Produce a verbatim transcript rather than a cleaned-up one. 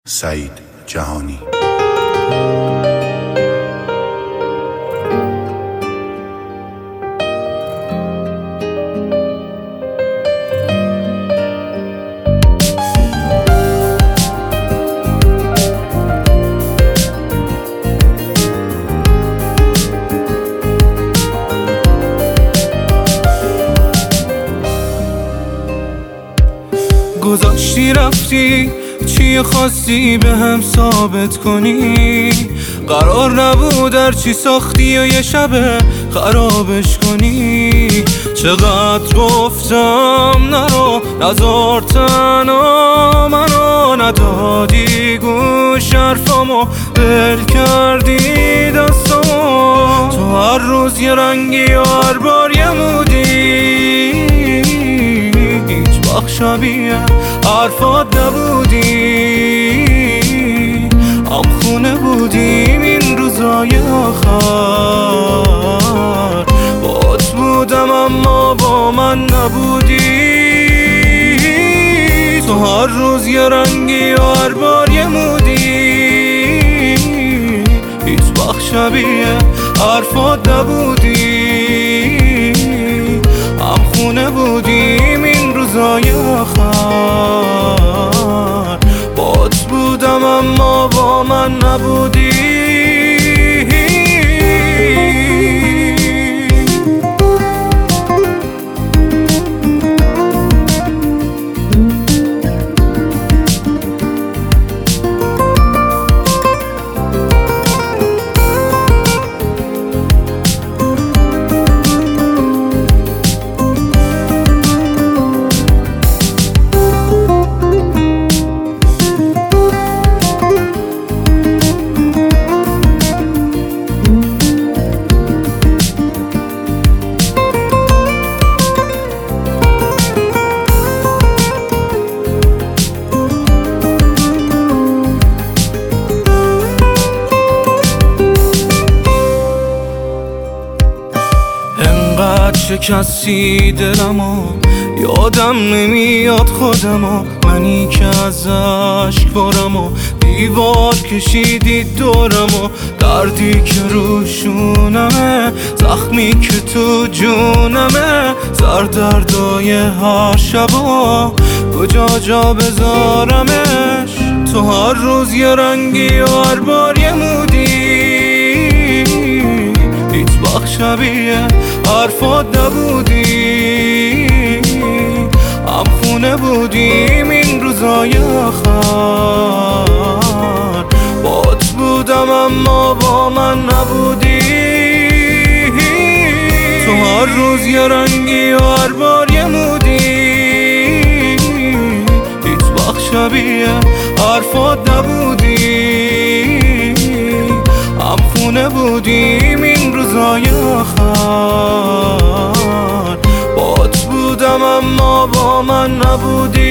سعید جهانی. گذاشتی رفتی، چی خواستی به هم ثابت کنی؟ قرار نبود هر چی ساختی و یه شب خرابش کنی. چقدر گفتم نرو، نزار تنها منو، ندادی گوش حرفامو، دل کردی دستامو. تو هر روز یه رنگی و هر بار یه مودی، هیچ وقت شبیه حرفات نبودی. هم خونه بودیم این روزای آخر، بات بودم اما با من نبودی. تو هر روز یه رنگی و هر بار یه مودی، هیچ وقت شبیه حرفات نبودی. هم خونه بودیم این روزای آخر، بات بودم اما با من نبودی. انقدر شکستی دلمو، یادم نمیاد خودمو، منی که از عشق بارمو، دیوار کشیدی دورمو. دردی که روشونمه، زخمی که تو جونمه، سردردای هر شبا کجا جا بذارمش. تو هر روز یه رنگی و هر بار یه مودی، هیچ وقت شبیه حرفات نبودی. هم خونه بودیم این روزای آخر، بات بودم اما با من نبودی. تو هر روز یه رنگی و هر بار یه مودی، هیچ وقت شبیه حرفات نبودی. هم خونه بودیم این روزای آخر، بات بودم اما با من نبودی.